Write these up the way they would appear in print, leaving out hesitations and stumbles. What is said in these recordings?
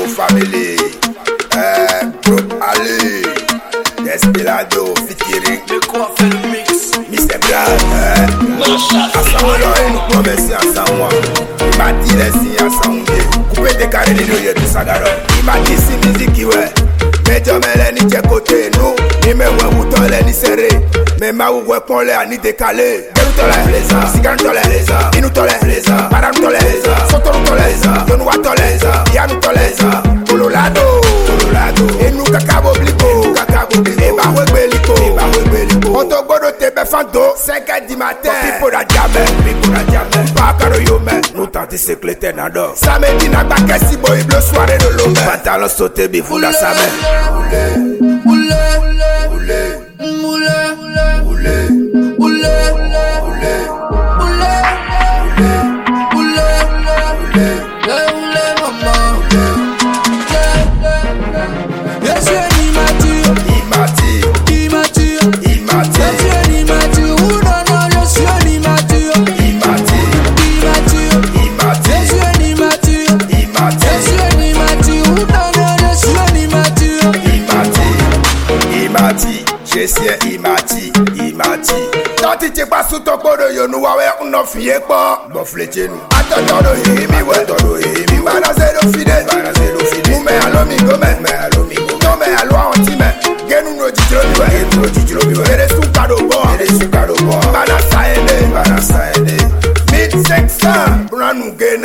Mambo family, Group Ali, Despilado featuring Mr. Brad, Asamoah et nous promessions ensemble. Il m'a dit les signes ensemble. Coupez des carrés de nous, du sagaro. Il m'a dit si musique qui ouais. Mais je me l'ai ni de côté nous. Ni me ouais ou t'en l'ai ni serré. Mais ma ou ouais qu'on l'ait ni décalé. Nous t'en l'ai les ans, si quand t'en l'ai les ans. Il nous t'en l'ai les ans, madame t'en l'ai les ans. Soto nous t'en l'ai les ans, Don Wa t'en l'ai les ans. Y'a nous t'en l'ai les ans. Colorado, et nous kakabo blico. Et bah ouais beliko. On te godo te befando 5h du matin. Pipo da diamant, pas caro yo men. Nous tenti seclété nado. Samedi n'a pas qu'à si boy bleu soirée de l'homme. Pantalon sauté bifou dans sa main. Imati. Tanti t'es pas sous ton corps yo nous ouais on fié pas. Bon fléché nous. Attends do himi ouais. Balazer do fidèle. Nous mais allo mi go mais. Non mais allo anti mais. Genu no jitro bi ouais. Ere su kado bo. Balasa ende. 1500 pour nous gena.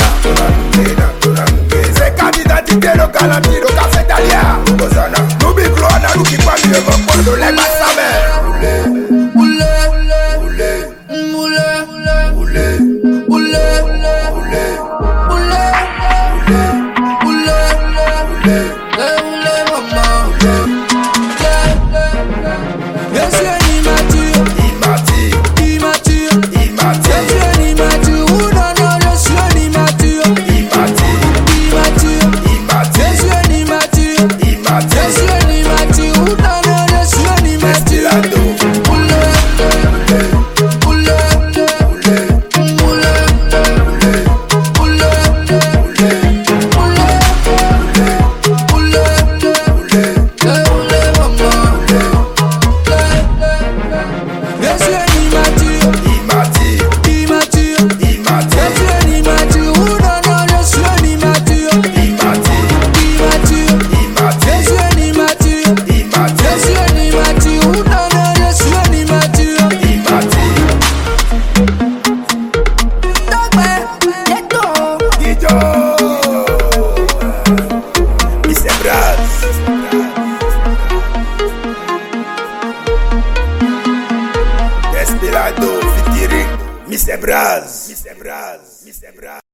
C'est candidat d'idée local anti café Dalia. Bozana. Nous bi gloire na nous qui pas mieux pour de les Despilado featuring Mr. Braz.